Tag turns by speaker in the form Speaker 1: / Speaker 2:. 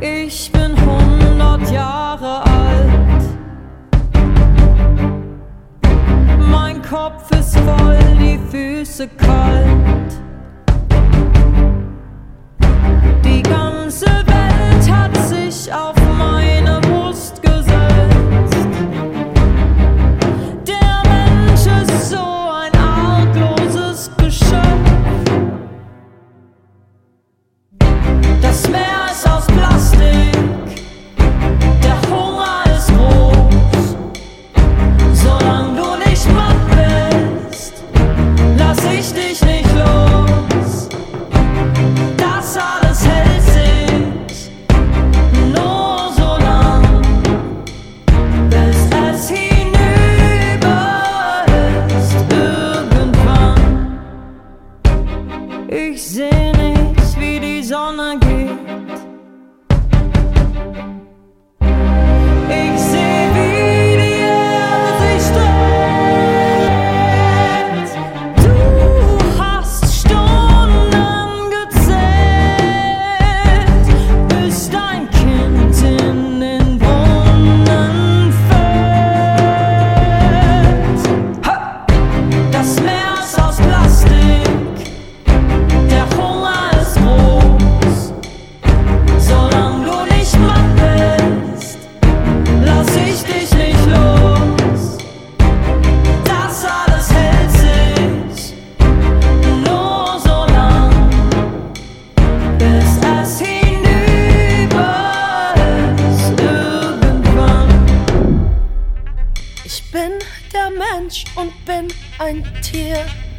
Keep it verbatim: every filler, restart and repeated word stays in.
Speaker 1: Ich bin hundert Jahre alt. Mein Kopf ist voll, die Füße kalt. Die ganze Welt hat sich auf meine Brust gesetzt. Der Mensch ist so ein argloses Geschöpf. Das Meer ist aus Plastik, der Hunger ist groß. Solange du nicht matt bist, lass ich dich nicht los. Das alles hält sich nur so lang, bis es hinüber ist irgendwann. Ich seh nicht, wie die Sonne geht. Ich seh, wie die Erde sich dreht. Du hast Stunden gezählt, bis dein Kind in den Brunnen fällt. Ha! Das Meer ist aus Plastik, der Hunger ist groß. Solange du nicht matt bist, lass ich dich nicht los. Das alles hält sich nur so lang, bis es hinüber ist irgendwann.
Speaker 2: Ich bin der Mensch und bin ein Tier.